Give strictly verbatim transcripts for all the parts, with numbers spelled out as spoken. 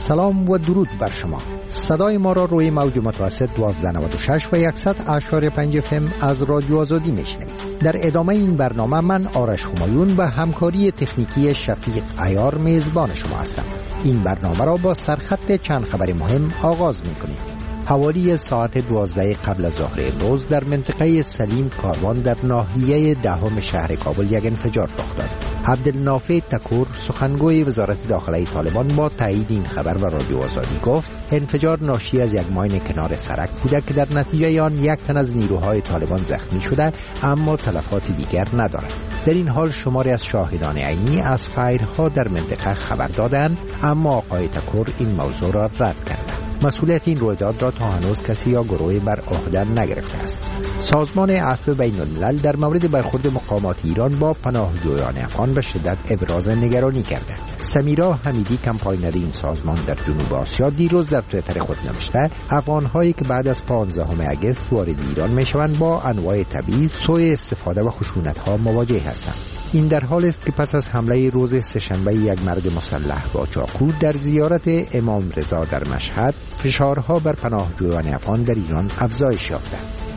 سلام و درود بر شما. صدای ما را روی موج متوسط دوازده نود و شش و صد اشاری پنج اف ام از رادیو آزادی میشنوید. در ادامه این برنامه من آرش همایون و همکاری تکنیکی شفیق عیار میزبان شما هستم. این برنامه را با سرخط چند خبر مهم آغاز میکنیم. حوالی ساعت دوازده قبل از ظهر امروز در منطقه سلیم کاروان در ناحیه دهم شهر کابل یک انفجار رخ داد. عبدالنافع تکور سخنگوی وزارت داخلی طالبان با تایید این خبر و رادیو آزادی گفت انفجار ناشی از یک ماین کنار سرک بوده که در نتیجه آن یک تن از نیروهای طالبان زخمی شده اما تلفات دیگر ندارد. در این حال شماری از شاهدان عینی از فایرها در منطقه خبر دادند اما آقای تکور این موضوع را رد کرد. مسئولیت این رویداد را تا هنوز کسی یا گروهی بر عهده نگرفته است. سازمان عفو بین الملل در مورد برخورد مقامات ایران با پناهجویان افغان به شدت ابراز نگرانی کرده. سمیرا حمیدی کمپاینر این سازمان در جنوب آسیا دیروز در توییتر خود نوشته افغان‌هایی که بعد از پانزدهم اگست وارد ایران میشوند با انواع تبعیض، سوء استفاده و خشونت‌ها مواجه هستند. این در حال است که پس از حمله روز سه‌شنبه یک مرد مسلح با چاقو در زیارت امام رضا در مشهد، فشارها بر پناهجویان افغان در ایران افزایش یافته.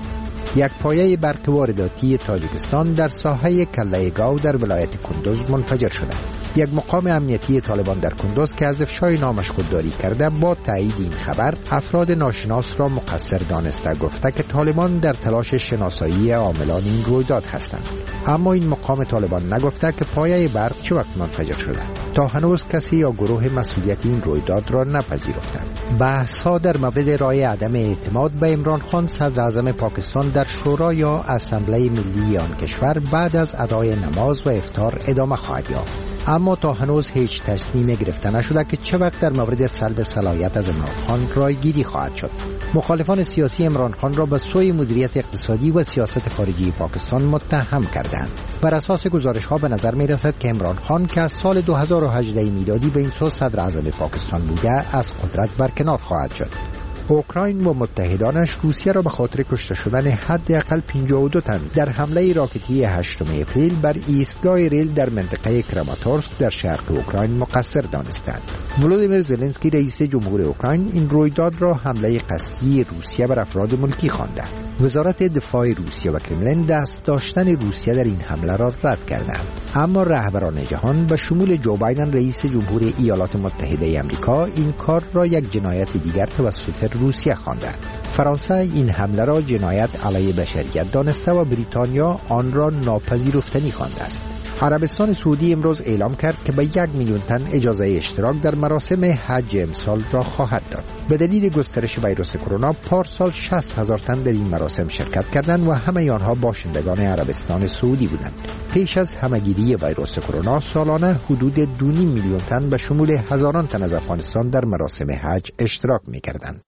یک پایه برق وارداتی تاجیکستان در ساحه کله گاو در ولایت کندوز منفجر شده. یک مقام امنیتی طالبان در کندوز که از افشای نامش خودداری کرده با تایید این خبر افراد ناشناس را مقصر دانسته گفته که طالبان در تلاش شناسایی عاملان این رویداد هستند. اما این مقام طالبان نگفته که پایه برق چه وقت منفجر شده. تا هنوز کسی یا گروه مسئولیت این رویداد را نپذیرفتند. بحث ها در مورد رای عدم اعتماد به عمران خان صدر اعظم پاکستان در شورا یا اسمبلی ملی آن کشور بعد از ادای نماز و افطار ادامه خواهد یافت. اما تا هنوز هیچ تصمیم گرفته نشده که چه وقت در مورد سلب صلاحیت از عمران خان رایگیری خواهد شد. مخالفان سیاسی عمران خان را به سوی مدیریت اقتصادی و سیاست خارجی پاکستان متهم کردند. بر اساس گزارش ها به نظر می رسد که عمران خان که از سال دو هزار و هجده میلادی به این سو صدر اعظم پاکستان بوده از قدرت برکنار خواهد شد. اوکراین و متحدانش روسیه را به خاطر کشته شدن حداقل پنجاه و دو تن در حمله راکتی هشتم اپریل بر ایستگاه ریل در منطقه کراماتورسک در شرق اوکراین مقصر دانستند. ولودیمیر زلنسکی رئیس جمهور اوکراین این رویداد را حمله قصدی روسیه بر افراد ملکی خوانده. وزارت دفاع روسیه و کرملین دست داشتن روسیه در این حمله را رد کردند. اما رهبران جهان به شمول جو بایدن رئیس جمهور ایالات متحده آمریکا این کار را یک جنایت دیگر توسط روسیه خواندند. فرانسه این حمله را جنایت علیه بشریت دانسته و بریتانیا آن را ناپذیرفتنی خوانده است. عربستان سعودی امروز اعلام کرد که به یک میلیون تن اجازه اشتراک در مراسم حج امسال را خواهد داد. به دلیل گسترش ویروس کرونا پارسال شصت هزار تن در این مراسم شرکت کردند و همه آنها باشندگان عربستان سعودی بودند. پیش از همهگیری ویروس کرونا سالانه حدود دو و نیم میلیون تن به شمول هزاران تن از افغانستان در مراسم حج اشتراک می‌کردند.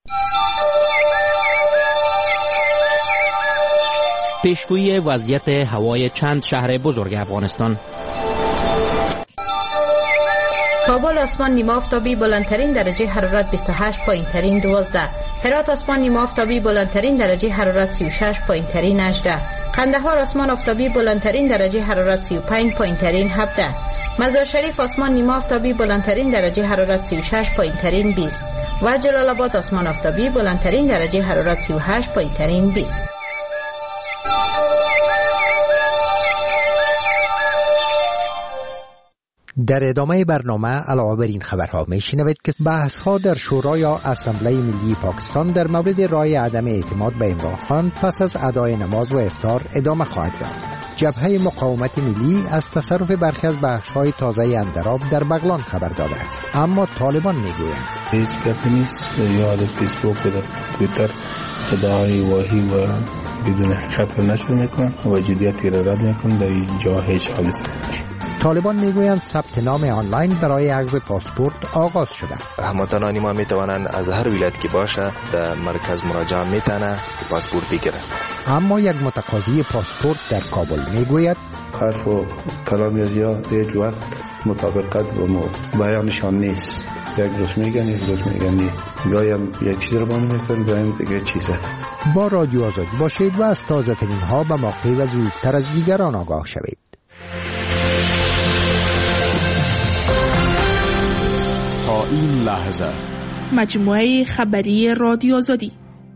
پیشگویی وضعیت هوای چند شهر بزرگ افغانستان. کابل آسمان نیمه آفتابی بلندترین درجه حرارت بیست و هشت پایین ترین دوازده. هرات آسمان نیمه آفتابی بلندترین درجه حرارت سی و شش پایین ترین هجده. قندهار آسمان آفتابی بلندترین درجه حرارت سی و پنج پایین ترین هفده. مزار شریف آسمان نیمه آفتابی بلندترین درجه حرارت سی و شش پایین ترین بیست. و جلال آباد آسمان آفتابی بلندترین درجه حرارت سی و هشت پایین ترین بیست. در ادامه برنامه علاوه بر این خبرها میشنوید که بحث ها در شورا یا اسمبلی ملی پاکستان در مورد رای عدم اعتماد به عمران خان پس از ادای نماز و افطار ادامه خواهد یافت. جبهه مقاومت ملی از تصرف برخی از بخش‌های تازه اندراب در بغلان خبر داده، اما طالبان میگویند هیچ گپی نیست. یا در فیسبوک و در توییتر ادعای واهی و بدون حقیقت را نشر میکنن و جدیتی را رد میکنن. در اینجا هیچ حادثه نشد. طالبان میگویند ثبت نام آنلاین برای اخذ پاسپورت آغاز شده. هموطنان ما میتوانند از هر ولایت که باشه در مرکز مراجعه میتونه پاسپورت بگیره. اما یک متقاضی پاسپورت در کابل میگوید حرف و کلامی از یا یک وقت مطابقت و بیانشان نیست. یک روز میگن یک روز میگن گاهی یک چیز رو بانو میکنن گاهی دیگه چیزه. با رادیو آزادی باشید و از تازه ترین ها به موقع و زودتر از دیگران آگاه شوید. تا این لحظه مجموعه خبری رادیو آزادی.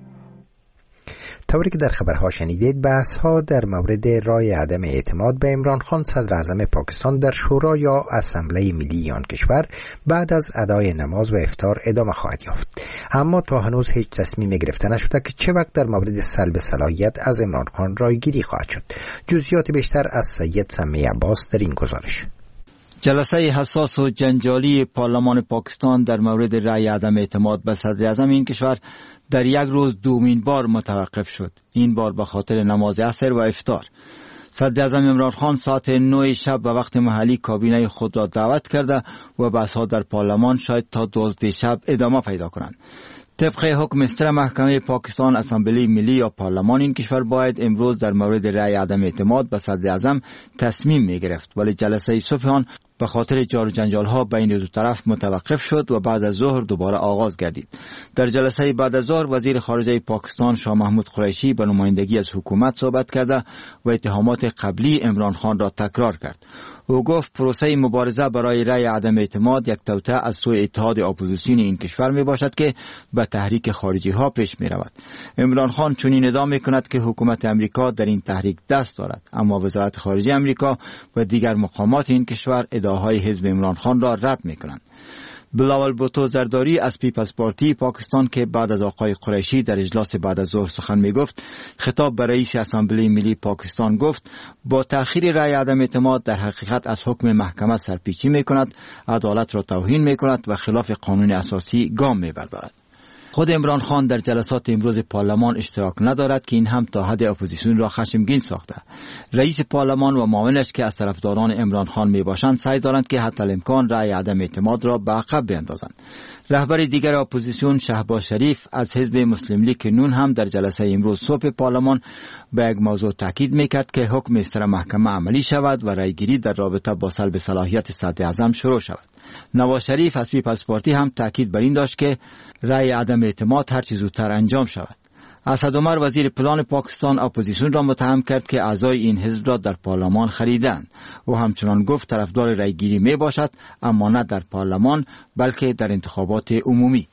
طوری که در خبرها شنیدید، بحث ها در مورد رای عدم اعتماد به عمران خان صدر اعظم پاکستان در شورا یا اسمبلی ملی آن کشور بعد از ادای نماز و افطار ادامه خواهد یافت. اما تا هنوز هیچ تصمیم گرفته نشده که چه وقت در مورد سلب صلاحیت از عمران خان رای گیری خواهد شد. جزئیات بیشتر از سید سمی عباس در این گزارش. جلسه حساس و جنجالی پارلمان پاکستان در مورد رای عدم اعتماد به صدر اعظم این کشور در یک روز دومین بار متوقف شد. این بار به خاطر نماز عصر و افطار. صدر اعظم عمران خان ساعت نه شب به وقت محلی کابینه خود را دعوت کرده و بحث‌ها در پارلمان شاید تا دوازده شب ادامه پیدا کنند. طبق حکم مستر محکمه پاکستان، اسمبلی ملی یا پارلمان این کشور باید امروز در مورد رای عدم اعتماد به صدر اعظم تصمیم می گرفت، ولی جلسه صبح آن به خاطر جار و جنجال ها بین دو طرف متوقف شد و بعد از ظهر دوباره آغاز گردید. در جلسه بعد از ظهر وزیر خارجه پاکستان شاه محمود قریشی به نمایندگی از حکومت صحبت کرده و اتهامات قبلی عمران خان را تکرار کرد. او گفت پروسه مبارزه برای رای عدم اعتماد یک توطئه از سوی اتحاد اپوزیسیون این کشور می باشد که به تحریک خارجی ها پیش می رود. عمران خان چنین ادعا می کند که حکومت امریکا در این تحریک دست دارد، اما وزارت خارجه امریکا و دیگر مقامات این کشور ادعاهای حزب عمران خان را رد می کنند. بلاول بوتو زرداری از پیپلز پارتی پاکستان که بعد از آقای قریشی در اجلاس بعد از ظهر سخن می گفت، خطاب به رئیس اسمبلی ملی پاکستان گفت با تأخیر رای عدم اعتماد در حقیقت از حکم محکمه سرپیچی می کند، عدالت را توهین می کند و خلاف قانون اساسی گام می بردارد. خود عمران خان در جلسات امروز پارلمان اشتراک ندارد که این هم تا حد اپوزیسیون را خشمگین ساخته. رئیس پارلمان و معاونش که از طرفداران عمران خان می باشند سعی دارند که حتی الامکان رأی عدم اعتماد را به عقب بیندازند. رهبر دیگر اپوزیسیون شهباز شریف از حزب مسلم لیگ نون هم در جلسه امروز صبح پارلمان به یک موضوع تاکید میکرد که حکم مستر محکمه عملی شود و رأیگیری در رابطه با سلب صلاحیت صدر اعظم شروع شود. نواز شریف از پیپلز پارتی هم تاکید بر این داشت که رأی عدم اعتماد هر چه زودتر انجام شود. اسد عمر وزیر پلان پاکستان اپوزیسیون را متهم کرد که اعضای این حزب را در پارلمان خریدند. او همچنان گفت طرفدار رأیگیری می باشد، اما نه در پارلمان بلکه در انتخابات عمومی.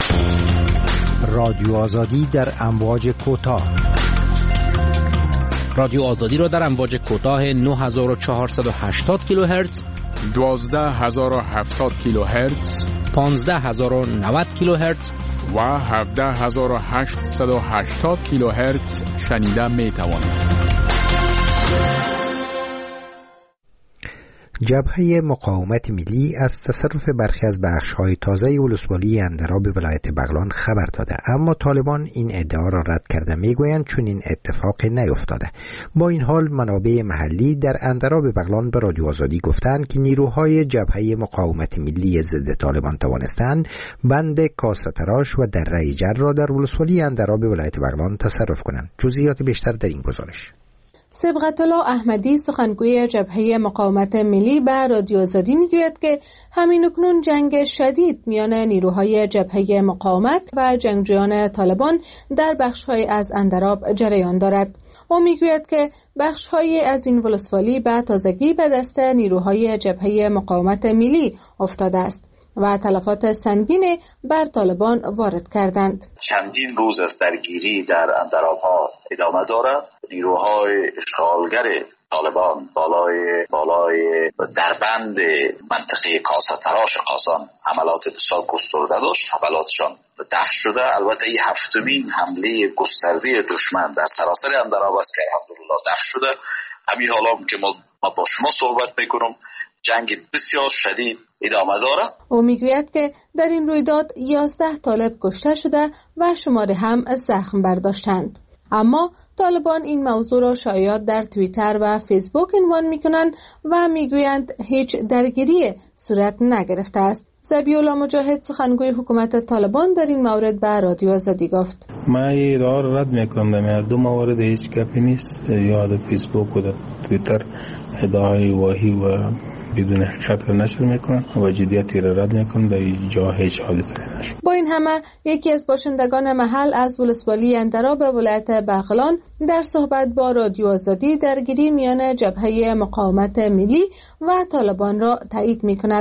رادیو آزادی در امواج کوتاه. رادیو آزادی را در امواج کوتاه نه هزار و چهارصد و هشتاد کیلوهرتز، دوازده هزار و هفتاد کیلوهرتز، پانزده هزار و نود کیلوهرتز و هفده هزار و هشتصد و هشتاد کیلوهرتز شنیده می توانید. جبهه مقاومت ملی از تصرف برخی از بخش‌های تازه ولسوالی اندراب ولایت بغلان خبر داده، اما طالبان این ادعا را رد کرده، میگویند چون این اتفاق نیفتاده. با این حال منابع محلی در اندراب بغلان به رادیو آزادی گفتند که نیروهای جبهه مقاومت ملی ضد طالبان توانستند بند کاستراش و دره جر را در ولسوالی اندراب ولایت بغلان تصرف کنند. جزئیات بیشتر در این گزارش. صبغت الله احمدی سخنگوی جبهه مقاومت ملی به رادیو آزادی میگوید که همین اکنون جنگ شدید میان نیروهای جبهه مقاومت و جنگجویان طالبان در بخش‌های از اندراب جریان دارد. او میگوید که بخش‌های از این ولسوالی به تازگی به دست نیروهای جبهه مقاومت ملی افتاده است و تلفات سنگین بر طالبان وارد کردند. چندین روز از درگیری در اندراب‌ها ادامه دارد. نیروهای اشغالگر طالبان بالای بالای دربند منطقه کاستراش قازان حملات بسیار گسترده داشت. حملاتشان دفع شده. البته این هفتمین حمله گسترده دشمن در سراسر اندراب است که الحمدلله دفع شده. همین حالا که ما با شما صحبت میکنم جنگ بسیار شدید ادامه دارد. او میگوید که در این رویداد یازده طالب کشته شده و شماری هم زخم برداشتند. اما طالبان این موضوع را شایعات در توییتر و فیسبوک عنوان میکنند و میگویند هیچ درگیری صورت نگرفته است. ذبیح‌الله مجاهد سخنگوی حکومت طالبان در این مورد به رادیو آزادی گفت: من این ادعا را رد میکنم. در هر دو مورد هیچ گپی نیست. یا در فیسبوک و در توییتر ادعای واهی و بدون حقیقت را نشر میکنن و جدیتی را رد میکنن. در اینجا هیچ حادثه نشد. با این همه یکی از باشندگان محل از ولسوالی اندراب ولایت بغلان در صحبت با رادیو آزادی درگیری میان جبهه مقاومت ملی و طالبان را تایید میکند.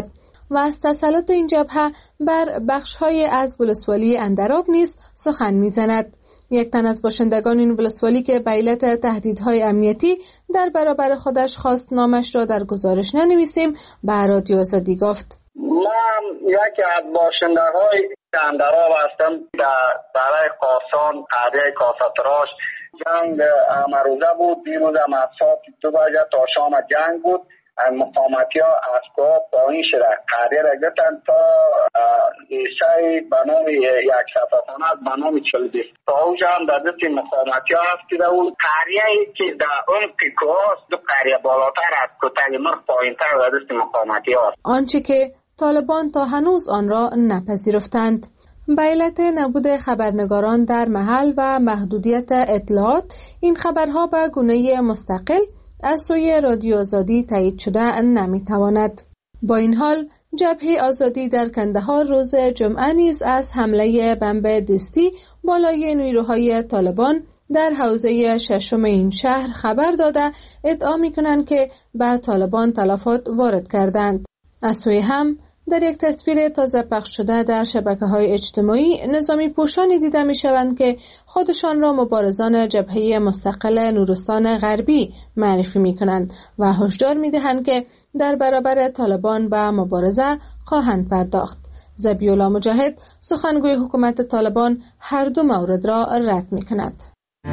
و از تسلط این جبهه بر بخش‌های از ولسوالی اندراب نیز سخن می‌زند. یک تن از باشندگان این ولسوالی که به علت تهدیدهای امنیتی در برابر خودش خواست نامش را در گزارش ننویسیم به رادیو آزادی گفت: من یکی از باشندگان اندراب هستم. برای قاسان قریه کاساتراش جنگ امروزه بود. دیروز هم از ساعت دو بجه تا شام جنگ بود. مقامتی ها از کوه پایین شده قریه را گرفتن تا ایسای به نام یک صفحانه از به نام چل بیست تا اوجه هم در دست مقامتی ها هستیده بود. قریه ای که در اون پیکو هست دو قریه بالاتر از کتل مر پایین تر در دست مقامتی ها هست. آنچه که طالبان تا هنوز آن را نپذیرفتند. به علت نبود خبرنگاران در محل و محدودیت اطلاعات، این خبرها به گونه مستقل از سوی رادیو آزادی تایید شده نمیتواند. با این حال جبهه آزادی در کندهار روز جمعه نیز از حمله بمب دستی بالای نیروهای طالبان در حوزه ششم این شهر خبر داده ادعا می‌کنند که به طالبان تلفات وارد کردند. از سوی هم در یک تصویر تازه پخش شده در شبکه‌های اجتماعی نظامی پوشانی دیده می‌شوند که خودشان را مبارزان جبهه مستقل نورستان غربی معرفی می‌کنند و هشدار می‌دهند که در برابر طالبان به مبارزه خواهند پرداخت. ذبیح‌الله مجاهد سخنگوی حکومت طالبان هر دو مورد را رد می‌کند.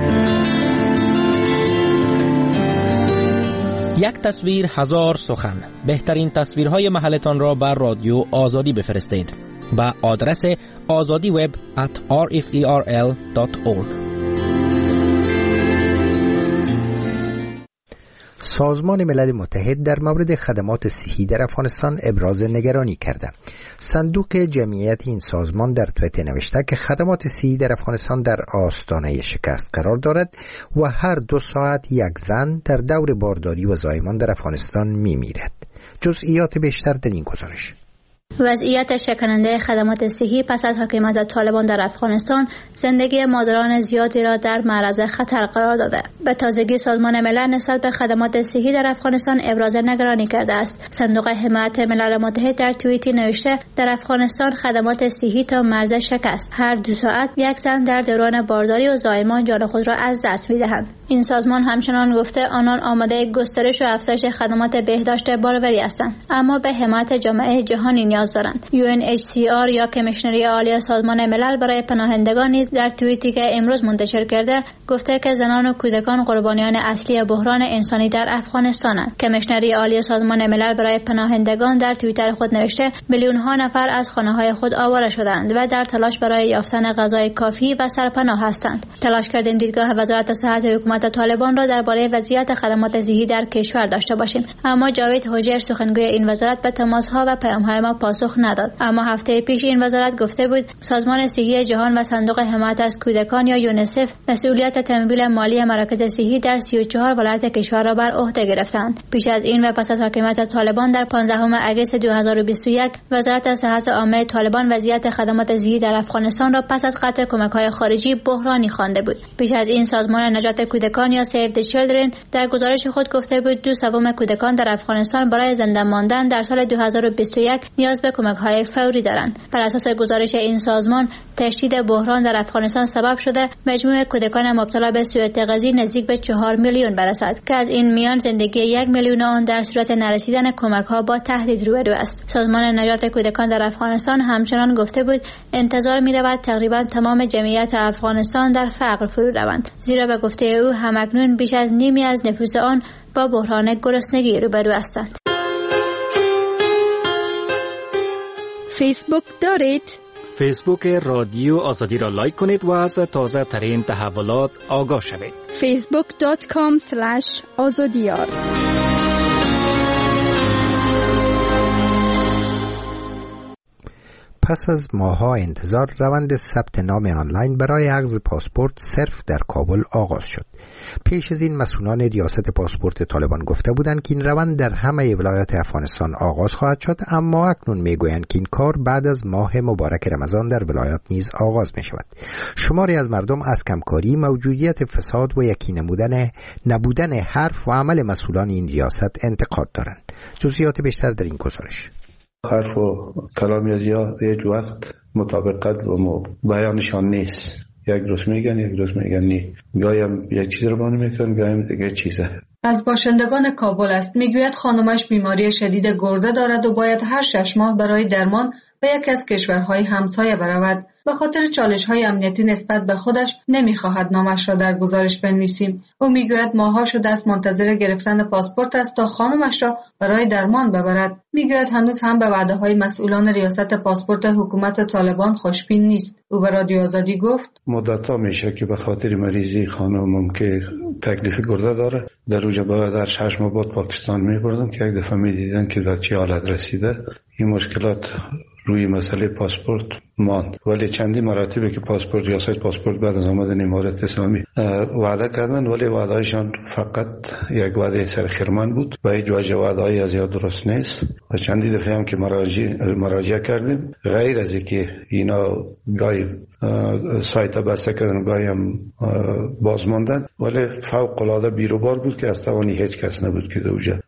یک تصویر هزار سخن. بهترین تصویرهای محلتان را بر رادیو آزادی بفرستید با آدرس azadi web at r f e r l dot org. سازمان ملل متحد در مورد خدمات صحی در افغانستان ابراز نگرانی کرده. صندوق جمعیت این سازمان در توییتر نوشته که خدمات صحی در افغانستان در آستانه شکست قرار دارد و هر دو ساعت یک زن در دور بارداری و زایمان در افغانستان می میرد. جزئیات بیشتر در این گزارش. وضعیت شکننده خدمات صحی پس از حکومت طالبان در افغانستان زندگی مادران زیادی را در معرض خطر قرار داده. به تازگی سازمان ملل نسبت به خدمات صحی در افغانستان ابراز نگرانی کرده است. صندوق حمایت ملل متحد در توییتی نوشته در افغانستان خدمات صحی تا مرز شکست. هر دو ساعت یک زن در دوران بارداری و زایمان جان خود را از دست می‌دهند. این سازمان همچنان گفته آنان آماده گسترش و افزایش خدمات بهداشت باروری هستند، اما به حمایت جامعه جهانی نیاز دارند. یو ان اچ سی آر یا کمیشنری عالی سازمان ملل برای پناهندگان نیز در توییتی که امروز منتشر کرده گفته که زنان و کودکان قربانیان اصلی بحران انسانی در افغانستانند. کمیشنری عالی سازمان ملل برای پناهندگان در توییتر خود نوشته میلیون ها نفر از خانه‌های خود آواره شدند و در تلاش برای یافتن غذای کافی و سرپناه هستند. تلاش کردیم دیدگاه وزارت صحت حکومت طالبان را درباره وضعیت خدمات صحی در کشور داشته باشیم، اما جاوید حجیر سخنگوی این وزارت به تماس‌ها و پیام‌های ما پاسخ نداد. اما هفته پیش این وزارت گفته بود سازمان صحی جهان و صندوق حمایت از کودکان یا یونیسف مسئولیت تمویل مالی مراکز صحی در سی و چهار ولایت کشور را بر عهده گرفتند. پیش از این و پس از حکومت طالبان در پانزدهم اگست دو هزار و بیست و یک وزارت صحت عامه طالبان وضعیت خدمات صحی در افغانستان را پس از قطع کمک‌های خارجی بحرانی خوانده بود. پیش از این سازمان نجات کودکان یا سیو دی چیلدرن در گزارش خود گفته بود دو سوم کودکان در افغانستان برای زنده ماندن در سال دو هزار و بیست و یک نیاز به کمک‌های فوری دارند. بر اساس گزارش این سازمان تشدید بحران در افغانستان سبب شده مجموع کودکان مبتلا به سوء تغذیه نزدیک به چهار میلیون برسد که از این میان زندگی یک میلیون آن در صورت نرسیدن کمک‌ها با تهدید روبرو است. سازمان نجات کودکان در افغانستان همچنان گفته بود انتظار می‌رود تقریبا تمام جمعیت افغانستان در فقر فرو روند، زیرا به گفته او همکنون بیش از نیمی از نفوس آن با بحران گرسنگی روبرو هستند. فیسبوک دارید؟ فیسبوک رادیو آزادی را لایک کنید و از تازه ترین تحولات آگاه شوید. فیسبوک دات کام اسلش آزادیار. پس از ماه‌ها انتظار روند ثبت نام آنلاین برای اخذ پاسپورت صرف در کابل آغاز شد. پیش از این مسئولان ریاست پاسپورت طالبان گفته بودند که این روند در همه ولایات افغانستان آغاز خواهد شد، اما اکنون میگویند که این کار بعد از ماه مبارک رمضان در ولایات نیز آغاز می شود. شماری از مردم از کمکاری، موجودیت فساد و یکی نمودن نبودن حرف و عمل مسئولان این ریاست انتقاد دارند. جزئیات بیشتر در این گزارش. حرف و کلامی از یا یک وقت مطابقت و بیانشان نیست. یک روز میگن یک روز میگن نی. گاهی هم یک چیز رو بانی میکنن، گاهی هم دیگه چیزه. از باشندگان کابل است. میگوید خانمش بیماری شدید گرده دارد و باید هر شش ماه برای درمان به یک از کشورهای همسایه برود. به خاطر چالش‌های امنیتی نسبت به خودش نمی‌خواهد نامش را در گزارش بنویسیم. او میگوید ماه‌ها شده است منتظر گرفتن پاسپورت است تا خانمش را برای درمان ببرد. میگوید هنوز هم به وعده‌های مسئولان ریاست پاسپورت حکومت طالبان خوشبین نیست. او به رادیو آزادی گفت مدت‌ها میشه که به خاطر مریضی خانمم که تکلیف گرده داره در روز بعد در شش ماه بعد پاکستان می‌بردم که یک دفعه می‌دیدن که در چه حالت رسیده. این مشکلات روی مسئله پاسپورت ماند، ولی چندی مراتبه که پاسپورت ریاست پاسپورت بعد از آمدن امارات اسلامی وعده کردن، ولی وعدهشان فقط یک وعده سر خرمان بود و هیچ وجه وعده‌ای از یاد درست نیست. و چندی دفعه هم که مراجعه مراجعه کردیم، غیر از اینکه اینا گاهی سایت بسته کردن گاهی هم باز ماندن، ولی فوق العاده بیروبار بود که از توانی هیچ کس نبود که دوجه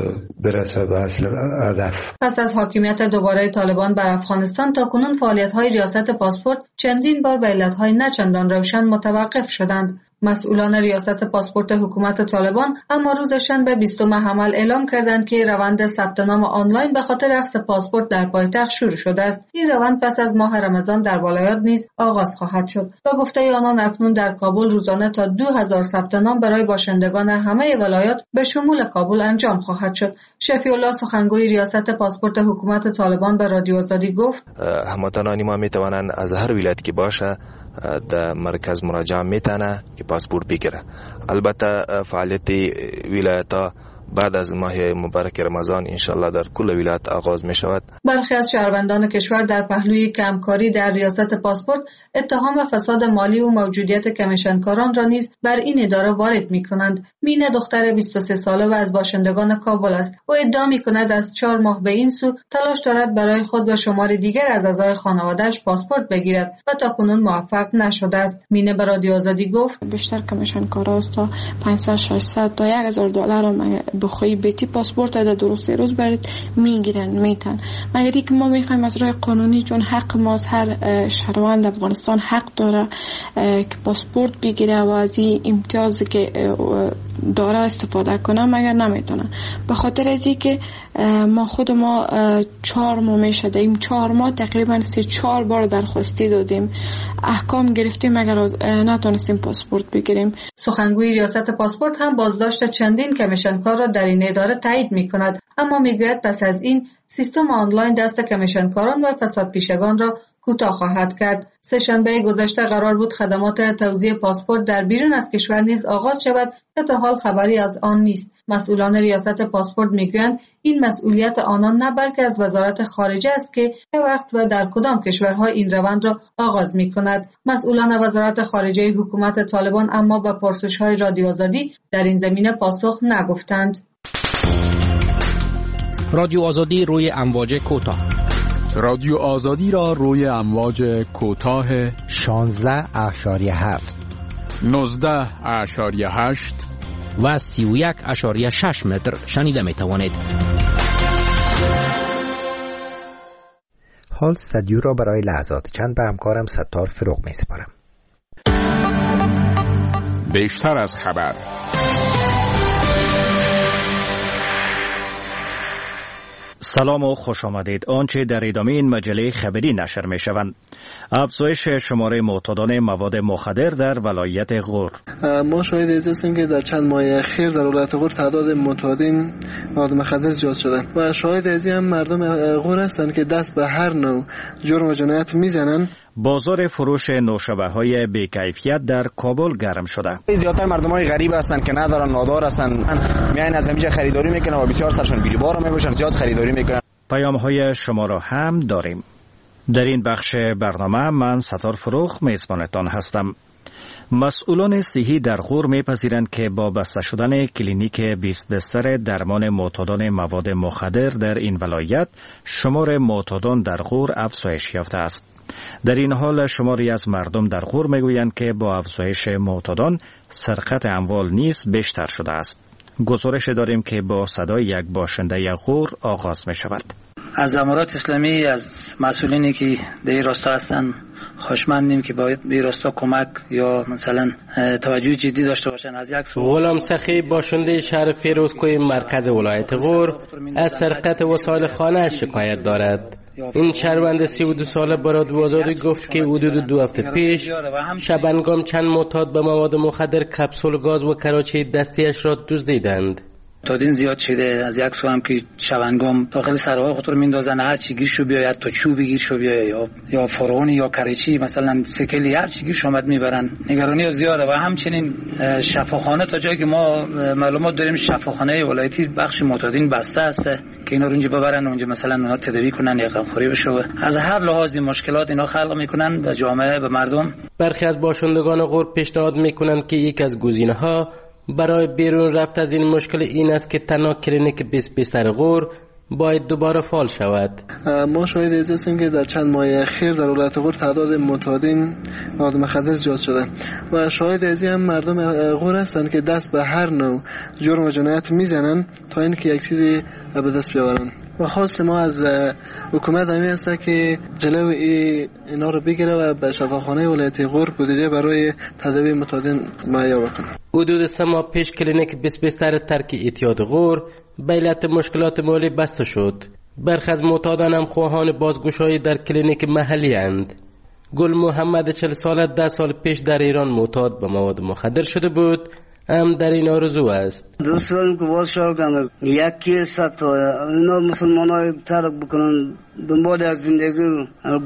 برسه به اصل هدف. پس از حاکمیت دوباره طالبان بر افغانستان تا کنون فعالیت‌های ریاست پاسپورت چندین بار به علت‌های نچندان روشن متوقف شدند. مسئولان ریاست پاسپورت حکومت طالبان اما روز شنبه بیستم حمل اعلام کردند که روند ثبت نام آنلاین به خاطر اخذ پاسپورت در پایتخت شروع شده است. این روند پس از ماه رمضان در ولایات نیز آغاز خواهد شد. با گفته آنان اکنون در کابل روزانه تا دو هزار ثبت نام برای باشندگان همه ولایات به شمول کابل انجام خواهد شد. شفیع الله سخنگوی ریاست پاسپورت حکومت طالبان به رادیو آزادی گفت هموطنان ما میتوانند از هر ولایت که باشه در مرکز مراجعه میتونه که پاسپورت بگیره. البته فعالیت ولایت‌ها بعد از ماه مبارک رمضان انشالله در کل ولایت آغاز می شود. برخی از شهروندان کشور در پهلوی کمکاری در ریاست پاسپورت اتهام فساد مالی و موجودیت کمیشنکاران را نیز بر این اداره وارد می کنند. مینه دختر بیست و سه ساله و از باشندگان کابل است. او ادعا می کند از چهار ماه به این سو تلاش دارد برای خود و شمار دیگر از اعضای خانواده‌اش پاسپورت بگیرد و تا کنون موفق نشده است. مینه به رادیو آزادی گفت بیشتر کمیشنکارا است تا پانصد ششصد تا یک هزار دلار بخوای بیتی پاسپورت در درست روز برات میگیرن میتن. مگر اینکه ما میخوایم از راه قانونی، چون حق ما از هر شهروند افغانستان حق داره که پاسپورت بگیره و از این امتیازی که داره استفاده کنه، مگر نمیتونن. به خاطر از اینکه ما خود ما چهار ماه میشه این چهار ماه تقریبا سه چهار بار درخواستی دادیم، احکام گرفتیم مگر نتونستیم پاسپورت بگیریم. سخنگوی ریاست پاسپورت هم بازداشت چندین کمیشنکار را در این اداره تایید می‌کند، اما میگوید پس از این سیستم آنلاین دست کمیشنکاران و فساد پیشگان را کوتاه خواهد کرد. سه‌شنبه گذشته قرار بود خدمات توزیع پاسپورت در بیرون از کشور نیز آغاز شود که تا حال خبری از آن نیست. مسئولان ریاست پاسپورت میگویند این مسئولیت آنان نه بلکه از وزارت خارجه است که چه وقت و در کدام کشورها این روند را آغاز می‌کند. مسئولان وزارت خارجه حکومت طالبان اما به پرسش‌های رادیو آزادی در این زمینه پاسخ نگفتند. رادیو آزادی روی امواج کوتاه. رادیو آزادی را روی امواج کوتاه شانزده اشاریه هفت، نوزده اشاریه هشت و سی و یک اشاریه شش متر شنیده می توانید. حال استودیو را برای لحظات چند به همکارم ستار فروغ می سپارم. بیشتر از خبر. سلام و خوش آمدید. آنچه در ادامه این مجله خبری نشر می شوند: افزایش شماره معتادان مواد مخدر در ولایت غور. ما شاهد از هستیم که در چند ماه اخیر در ولایت غور تعداد معتادین مواد مخدر زیاد شده و شاهد از این هم مردم غور هستند که دست به هر نوع جرم و جنایت میزنن. بازار فروش نوشابه‌های بی‌کیفیت در کابل گرم شده. زیادتر مردمای غریب هستند که ندارن، نادار هستند، میاین از همینجا خریداری میکنن و بسیار سرشون گریبار میباشن، زیاد خریداری میکنن. پیام‌های شما را هم داریم. در این بخش برنامه من ستار فروخ میزبانتان هستم. مسئولان صحی در غور میپذیرند که با بسته شدن کلینیک بیست بستر درمان معتادان مواد مخدر در این ولایت، شمار معتادان در غور افزایش یافته است. در این حال شماری از مردم در غور میگویند که با افزایش معتادان سرقت اموال نیز بیشتر شده است. گزارش داریم که با صدای یک باشنده غور آغاز می شود. از امارات اسلامی از مسئولینی که در این راستا هستن خوشمندیم که باید به راستا کمک یا مثلا توجه جدی داشته باشن. از یک سو غلام سخی باشنده شهر فیروزکوی مرکز ولایت غور از سرقت وسایل خانه شکایت دارد. این شهروند سی و دو ساله برای آزادی گفت که حدود دو هفته پیش شبنگام چند معتاد به مواد مخدر، کپسول گاز و کراچی دستیش را دزدیدند. تادین زیاد شده. از یک سو هم که شبنگام داخل سرهای خود رو میندازن، هر چی گیر شو بیاید تا چوبی گیر شو بیاید یا یا فرعونی یا کریچی مثلا سکلی هر چی گیر شومد میبرن. نگرانی زیاده. و همچنین شفاخانه تا جایی که ما معلومات داریم شفاخانه ولایتی بخش معتادین بسته است که اینا رو اونجا ببرن، اونجا مثلا اونا تداوی کنن یا غمخوری بشه. از هر لحاظ مشکلات اینا خلق میکنن به جامعه، به مردم. برخی از باشندگان غور پیشنهاد میکنند که یک از گزینه‌ها برای بیرون رفت از این مشکل این است که تنها کلینیک بیست بیست در غور باید دوباره فعال شود. ما شاهد از هستیم که در چند ماه اخیر در ولایت غور تعداد معتادین مواد مخدر زیاد شده و شاهد از این هم مردم غور هستند که دست به هر نوع جرم و جنایت میزنن تا اینکه یک چیزی به دست بیاورن. و خواست ما از حکومت همین است که جلوی اینا رو بگیره و به شفاخانه ولایت غور بودجه برای تداوی معتادین مهیا بکنه. حدود سه ماه پیش کلینیک بیست بیست در ترک اتحاد غور به علت مشکلات مالی بسته شد. برخی از معتادان هم خواهان بازگشایی در کلینیک محلی اند. گل محمد چهل ساله ده سال پیش در ایران معتاد به مواد مخدر شده بود، هم در این آرزو است. دو سال که باز شدم یکی ست اینا مسلمان های ترک بکنن دنبال از زندگی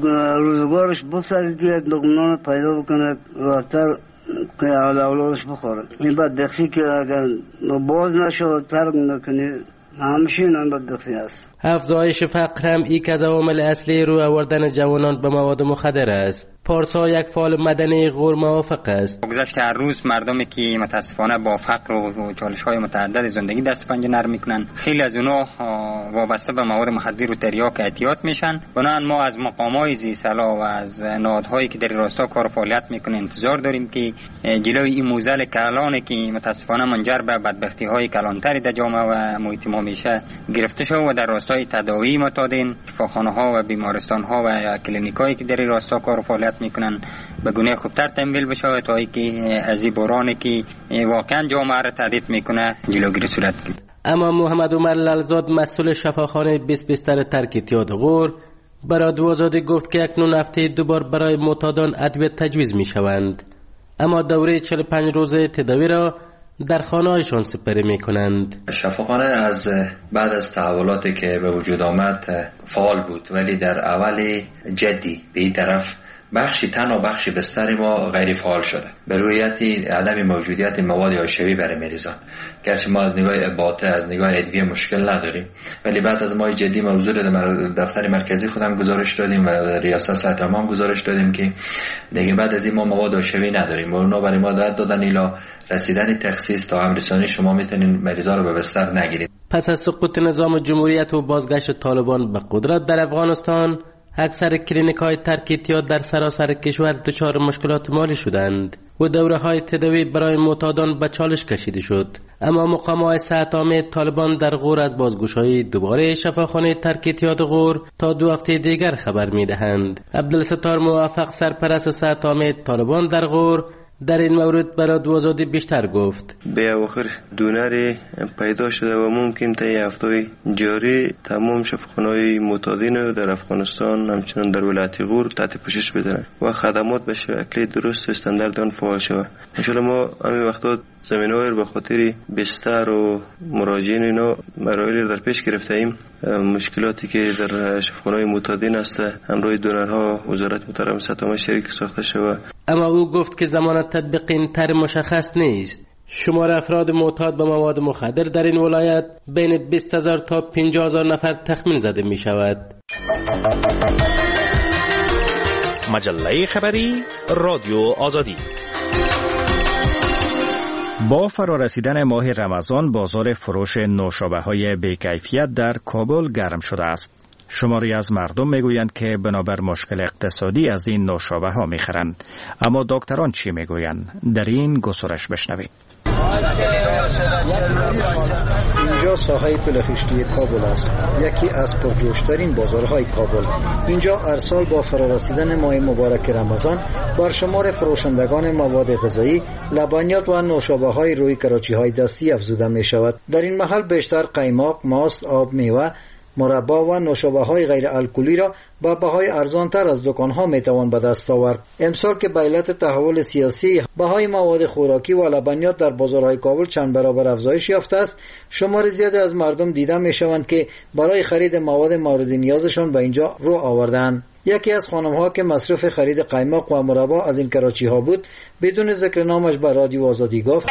روزگارش بسازید که دقنان پیدا بکنه راحتر که اولادش بخوره. این بعد دخی که اگر باز نشد ترک نکنی همیشه این بعد دخی است. افزایش فقر هم یک از عوامل اصلی رو آوردن جوانان به مواد مخدر است. پارسا یک فعال مدنی غور موافق است. گذشته هر روز مردمی که متاسفانه با فقر و چالش‌های متعدد زندگی دست پنجه نرم میکنن، خیلی از اونها وابسته به مواد مخدر و تریاک اعتیاد میشن. بنابراین ما از مقامات ذی صلاح و از نهادهایی که در راستا کار و فعالیت میکنن انتظار داریم که جلوی این موزل کلانی که متاسفانه منجر به بدبختی‌های کلانتری در جامعه و محیط ما میشه گرفته شود و در راستای تداوی معتادین شفاخانه‌ها و بیمارستان‌ها و کلینیکایی که در راستا کار و فعالیت میکنن به گونه خوبتر تمویل بشه تا اینکه از این بحرانی که واقعا جامعه را تهدید میکنه جلوگیری صورت گیرد. اما محمد عمر للزاد مسئول شفاخانه بیست بیست در ترک اتحاد غور برای دوازده گفت که اکنون هفته دوبار برای معتادان ادویه تجویز میشوند، اما دوره چهل و پنج روزه تداوی را در خانه‌هایشان سپری میکنند. شفاخانه از بعد از تحولاتی که به وجود آمد فعال بود، ولی در اول جدی به این طرف بخشی تنها بخشی بستر ما غیر فعال شده به رویت عدم موجودیت مواد حاشیه‌ای برای مریضان. گرچه ما از نگاه باطن از نگاه ادویه مشکل نداریم، ولی بعد از ما جدی موضوع در دفتر مرکزی خودم گزارش دادیم و ریاست صحت عامه گزارش دادیم که دیگه بعد از این ما مواد حاشیه‌ای نداریم و اونا برای ما داد دادن الا رسیدن تخصیص تا امرسانی شما میتونین مریضا رو به بستر نگیرید. پس از سقوط نظام جمهوریت و بازگشت طالبان به قدرت در افغانستان، اکثر کلینیک های ترک اتحاد در سراسر کشور دچار مشکلات مالی شدند و دوره های تداوی برای معتادان به چالش کشیده شد. اما مقام های صحت عامه طالبان در غور از بازگشایی دوباره شفاخانه ترک اتحاد غور تا دو هفته دیگر خبر میدهند. عبدالستار موفق سرپرست صحت عامه طالبان در غور در این مورد برای دوازده بیشتر گفت. به اواخر دونر پیدا شده و ممکن تا یه هفته جاری تمام شفاخانه‌های معتادین در افغانستان همچنان در ولایت غور تحت پوشش بدن و خدمات به شکل درست و استاندارد آن فعال شود. ان شاء الله ما همین وقتا زمینه‌های رو به خاطر بستر و مراجعین اینا مراحل در پیش گرفته ایم. مشکلاتی که در شفاخانه‌های معتادین است همراه دونرها وزارت محترم صحت عامه شریک ساخته شود. اما او گفت که زمان تطبیق این طرح مشخص نیست. شمار افراد معتاد به مواد مخدر در این ولایت بین بیست هزار تا پنجاه هزار نفر تخمین زده می شود. مجله خبری رادیو آزادی. با فرارسیدن ماه رمضان بازار فروش نوشابه های بی‌کیفیت در کابل گرم شده است. شماری از مردم میگویند که بنابر مشکل اقتصادی از این نوشابه ها میخرند. اما دکتران چی میگویند؟ در این گزارش بشنوید. اینجا ساحه پلخشتی کابل است، یکی از پرجوشترین بازارهای کابل. اینجا هر سال با فرارسیدن ماه مبارک رمضان بر شمار فروشندگان مواد غذایی، لبنیات و نوشابه های روی کراچی های دستی افزوده می شود. در این محل بیشتر قیماق، ماست، آب میوه، مربا و نوشابه های غیر الکلی را با بهای ارزان تر از دکان ها می توان به دست آورد. امسال که به علت تحول سیاسی بهای مواد خوراکی و لبنیات در بازارهای کابل چند برابر افزایش یافته است، شمار زیادی از مردم دیده می شوند که برای خرید مواد مورد نیازشان به اینجا رو آوردند. یکی از خانم ها که مصرف خرید قیماق و مربا از این کراچی ها بود، بدون ذکر نامش به رادیو آزادی گفت: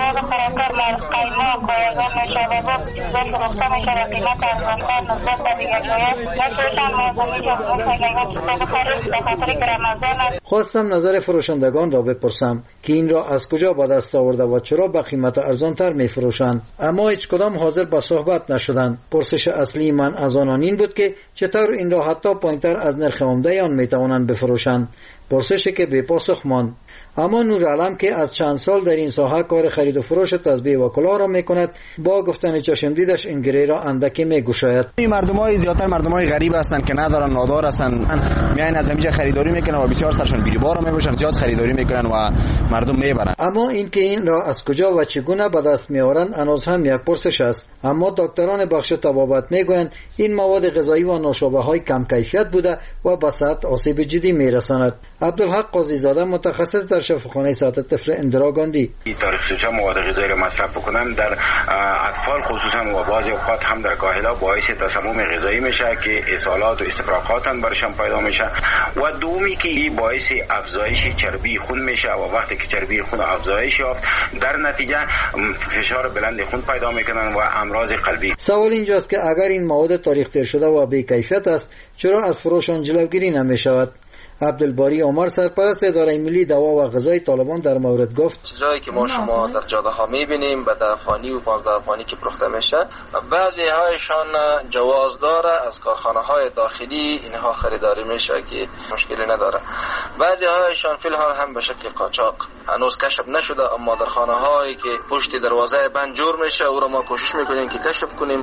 خواستم نظر فروشندگان را بپرسم که این را از کجا به دست آورده و چرا به قیمت ارزان تر می فروشند، اما هیچ کدام حاضر به صحبت نشدند. پرسش اصلی من از آنان این بود که چطور این را حتی پایینتر از نرخ عمده آن می توانند بفروشند، پرسشی که بے پاسخ ماند. اما نورعلم که از چند سال در این ساحه کار خرید و فروش تسبیح و کلاه را میکند، با گفتن چشم دیدش این گره را اندکی میگشاید. این مردمای زیاتر مردمای غریب هستند که ندارن، نادار هستند، میاین از همینجا خریداری میکنن و بسیار سرشون گریبار میباشن، زیاد خریداری میکنن و مردم میبرن. اما این که این را از کجا و چگونه به دست میآورند هنوز هم یک پرسش است. اما دکتران بخش طبابت میگویند این مواد غذایی و نوشابه های کم کیفیت بوده و به صحت آسیب جدی میرساند. عبدالحق قاضی زاده متخصص در شفاخانه صحت طفل اندرا گاندی: تاریخ سوچه مواد غذایی را مصرف بکنن در اطفال خصوصا و بعضی اوقات هم در کاهلا باعث تسمم غذایی میشه که اسهالات و استفراغات هم برشان پیدا میشه، و دومی که این باعث افزایش چربی خون میشه و وقتی که چربی خون افزایش یافت در نتیجه فشار بلند خون پیدا میکنن و امراض قلبی. سوال اینجاست که اگر این مواد تاریخ تیر شده و بی کیفیت است، چرا از فروش آن جلوگیری نمیشود؟ عبدالباری عمر سرپرست اداره ملی دوا و غذای طالبان در مورد گفت: چیزایی که ما شما در جاده ها میبینیم به دفانی و پانزده افغانی که فروخته میشه، بعضی هایشان جواز داره، از کارخانه های داخلی اینها خریداری میشه که مشکلی نداره. بعضی هایشان فی الحال هم به شکل قاچاق هنوز کشف نشده، اما در خانه هایی که پشت دروازه بند جور میشه او را ما کوشش میکنیم که کشف کنیم.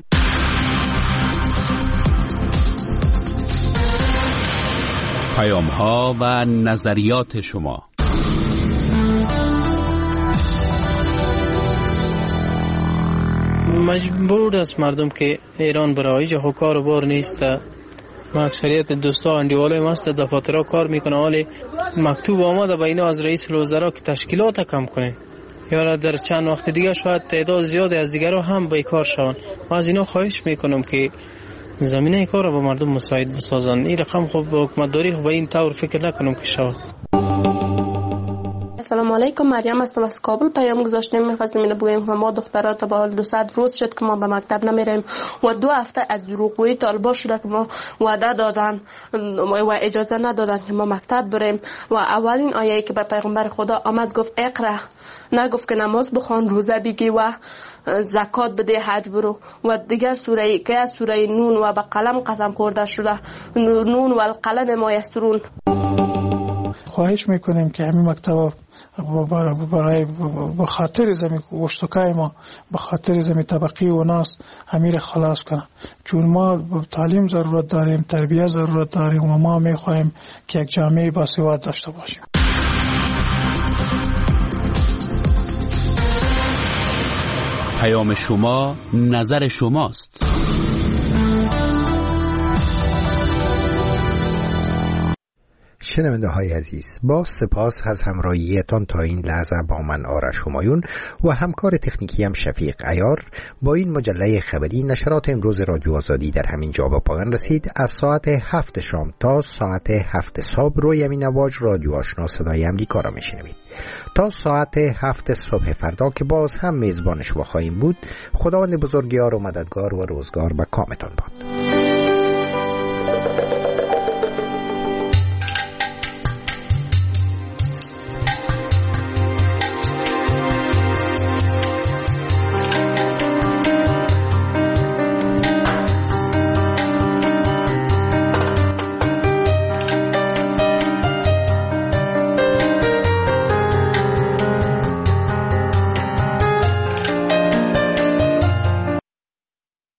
پیام ها و نظریات شما. مجبور است مردم که ایران برای جه کار و بار نیست. ما اکثریت دوستا اندیواله ماست دفاترها کار میکنه، ولی مکتوب آمده به اینا از رئیس الوزراء که تشکیلات کم کنه یا در چند وقت دیگه شاید تعداد زیادی از دیگرها هم بیکار شوند. ما از اینا خواهش میکنم که زمینه کار را به مردم مساعد بسازن. این رقم خب به حکومتداری به این طور فکر نکنم که شود. السلام علیکم، مریم هستم از کابل. پیام گذاشتیم می‌خواستیم اینو بگیم که ما دخترها تا به حال دو ساعت روز شد که ما به مکتب نمیریم و دو هفته از دروغگویی طالبا شده که ما وعده دادن و اجازه ندادن که ما مکتب بریم. و اولین آیه‌ای که به پیغمبر خدا آمد گفت اقرا، نگفت که نماز بخوان، روزه بگی و زکات بده، حج برو. و دیگه سوره که از سوره نون و به قلم قسم خورده شده، نون و القلم ما یسرون. خواهش میکنیم که همین مکتب برای به خاطر زمین گشتکای ما، به خاطر زمین طبقی و ناس امیر خلاص کنه، چون ما تعلیم ضرورت داریم، تربیت ضرورت داریم و ما میخواهیم که یک جامعه باسواد داشته باشیم. پیام شما نظر شماست. شنونده های عزیز، با سپاس از همراهیتان تا این لحظه با من آرش همایون و همکار تکنیکی هم شفیق عیار. با این مجله خبری نشرات امروز رادیو آزادی در همین جا به پایان رسید. از ساعت هفت شام تا ساعت هفت صبح روی همین امواج رادیو آشنا صدای امریکا را میشنوید. تا ساعت هفت صبح فردا که باز هم میزبان شما خواهیم بود، خداوند بزرگیار و مددگار و روزگار به کامتان باد.